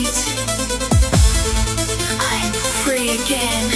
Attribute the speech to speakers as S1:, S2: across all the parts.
S1: beat. I'm free again.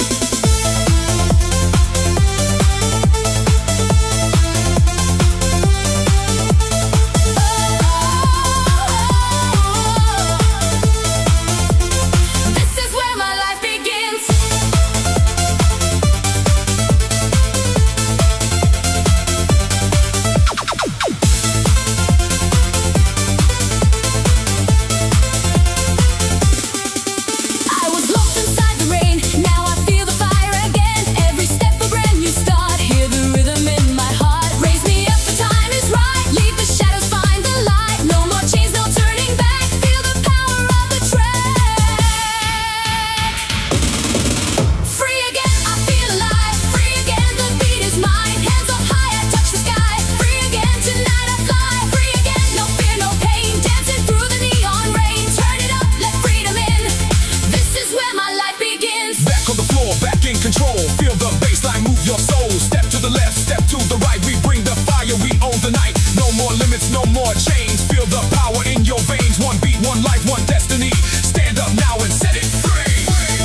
S2: Control, feel the baseline, move your soul. Step to the left, step to the right. We bring the fire, we own the night. No more limits, no more chains. Feel the power in your veins. One beat, one life, one destiny. Stand up now and set it free.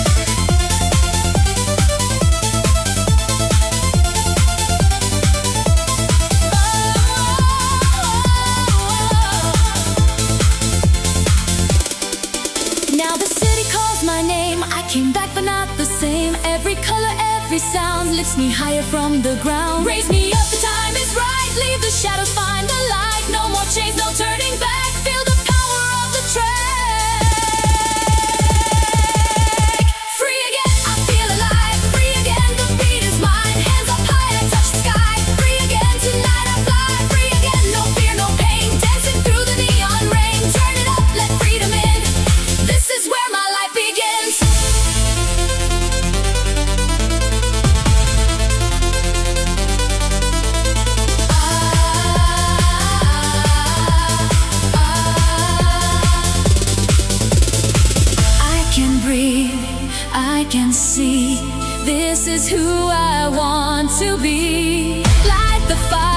S1: Now the city calls my name. I came back but not the same. Every color, every sound lifts me higher from the ground. Raise me up, the time is right. Leave the shadows, find the light. No more chains, no turning back. Feel the power of the track. Free again, I feel alive. Free again, the beat is mine. Hands up high, I touch the sky. Free again, tonight I fly. Free again, no fear, no pain. Dancing through the neon rain. Turn it up, let freedom in. This is where my life begins. I can see, this is who I want to be. Light the fire.